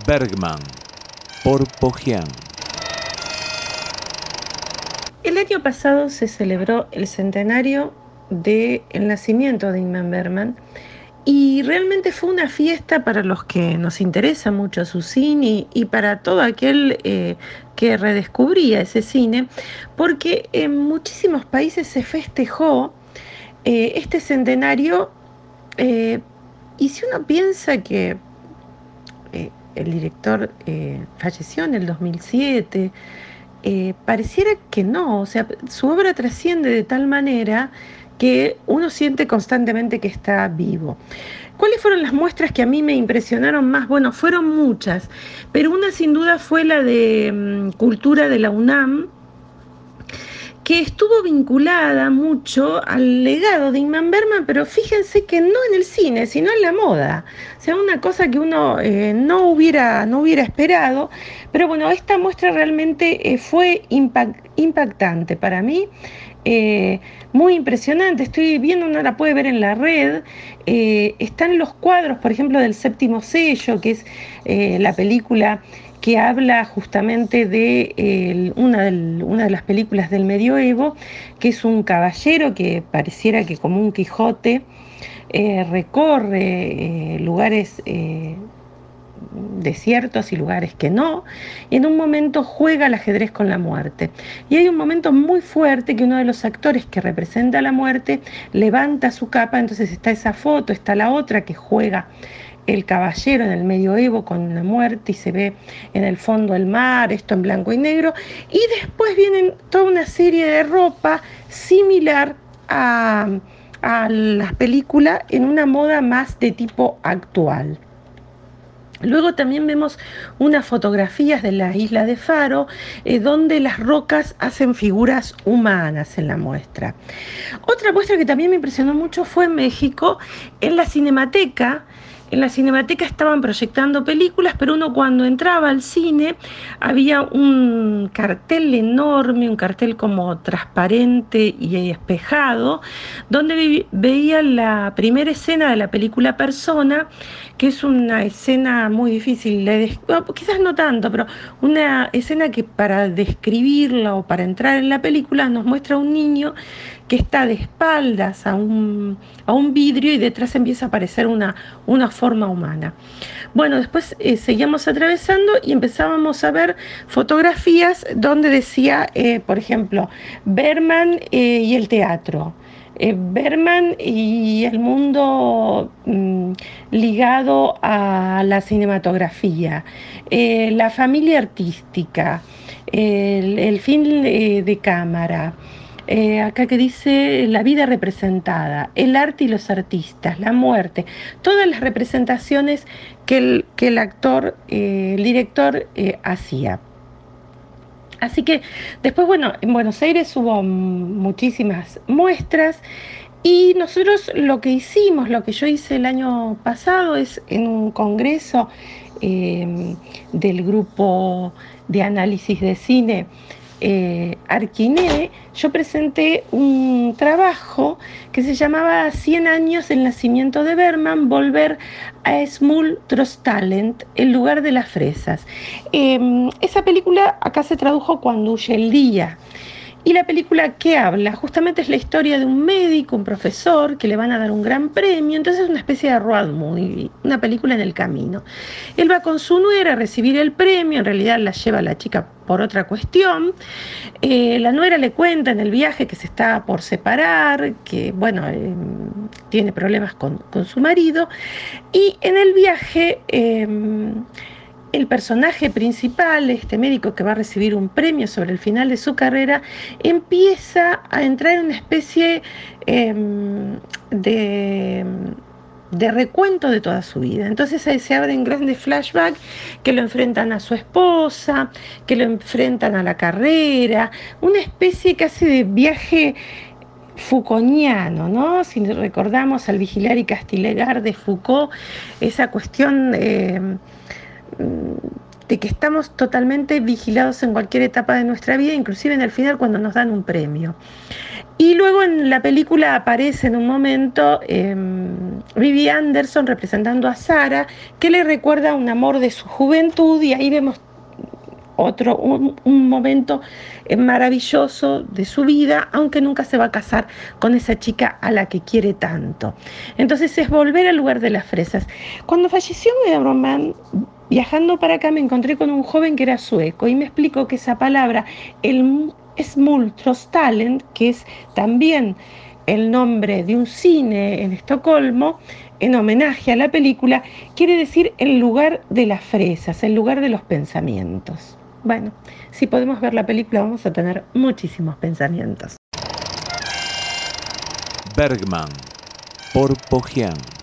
Bergman, por Pogian. El año pasado se celebró el centenario del nacimiento de Ingmar Bergman y realmente fue una fiesta para los que nos interesa mucho su cine y para todo aquel que redescubría ese cine, porque en muchísimos países se festejó este centenario y si uno piensa que el director falleció en el 2007, pareciera que no, o sea, su obra trasciende de tal manera que uno siente constantemente que está vivo. ¿Cuáles fueron las muestras que a mí me impresionaron más? Bueno, fueron muchas, pero una sin duda fue la de Cultura de la UNAM, que estuvo vinculada mucho al legado de Ingmar Bergman, pero fíjense que no en el cine, sino en la moda. O sea, una cosa que uno no hubiera esperado, pero bueno, esta muestra realmente fue impactante para mí. Muy impresionante, estoy viendo, uno la puede ver en la red, están los cuadros, por ejemplo, del Séptimo Sello, que es la película que habla justamente de una de las películas del medioevo, que es un caballero que pareciera que como un Quijote recorre lugares desiertos y lugares que no, y en un momento juega al ajedrez con la muerte. Y hay un momento muy fuerte que uno de los actores que representa la muerte levanta su capa, entonces está esa foto, está la otra que juega el caballero en el medioevo con la muerte y se ve en el fondo el mar, esto en blanco y negro, y después vienen toda una serie de ropa similar a las películas en una moda más de tipo actual. Luego también vemos unas fotografías de la isla de Faro, donde las rocas hacen figuras humanas en la muestra. Otra muestra que también me impresionó mucho fue en México, en la Cinemateca. En la Cinemateca estaban proyectando películas, pero uno cuando entraba al cine había un cartel enorme, un cartel como transparente y espejado, donde veía la primera escena de la película Persona, que es una escena muy difícil, quizás no tanto, pero una escena que para describirla o para entrar en la película nos muestra a un niño que está de espaldas a un vidrio y detrás empieza a aparecer una forma humana. Bueno, después seguíamos atravesando y empezábamos a ver fotografías donde decía, por ejemplo, Bergman y el teatro. Bergman y el mundo ligado a la cinematografía, la familia artística, el film de cámara, acá que dice la vida representada, el arte y los artistas, la muerte, todas las representaciones que el actor, el director hacía. Así que después, bueno, en Buenos Aires hubo muchísimas muestras y nosotros lo que hicimos, lo que yo hice el año pasado es en un congreso del grupo de análisis de cine Arquiné, yo presenté un trabajo que se llamaba 100 años del nacimiento de Bergman, volver a Smultrontalent, el lugar de las fresas. Esa película acá se tradujo Cuando huye el día. Y la película que habla justamente es la historia de un médico, un profesor, que le van a dar un gran premio, entonces es una especie de road movie, una película en el camino. Él va con su nuera a recibir el premio, en realidad la lleva la chica por otra cuestión. La nuera le cuenta en el viaje que se está por separar, que bueno, tiene problemas con su marido, y en el viaje el personaje principal, este médico que va a recibir un premio sobre el final de su carrera, empieza a entrar en una especie de recuento de toda su vida. Entonces ahí se abren grandes flashbacks que lo enfrentan a su esposa, que lo enfrentan a la carrera, una especie casi de viaje Foucaultiano, ¿no? Si recordamos al Vigilar y Castigar de Foucault, esa cuestión de que estamos totalmente vigilados en cualquier etapa de nuestra vida, inclusive en el final cuando nos dan un premio. Y luego en la película aparece en un momento Vivi Anderson representando a Sara, que le recuerda un amor de su juventud, y ahí vemos un momento maravilloso de su vida, aunque nunca se va a casar con esa chica a la que quiere tanto. Entonces es volver al lugar de las fresas. Cuando falleció Bergman, viajando para acá me encontré con un joven que era sueco y me explicó que esa palabra, el Smultronställen, que es también el nombre de un cine en Estocolmo, en homenaje a la película, quiere decir el lugar de las fresas, el lugar de los pensamientos. Bueno, si podemos ver la película vamos a tener muchísimos pensamientos. Bergman, por Pogian.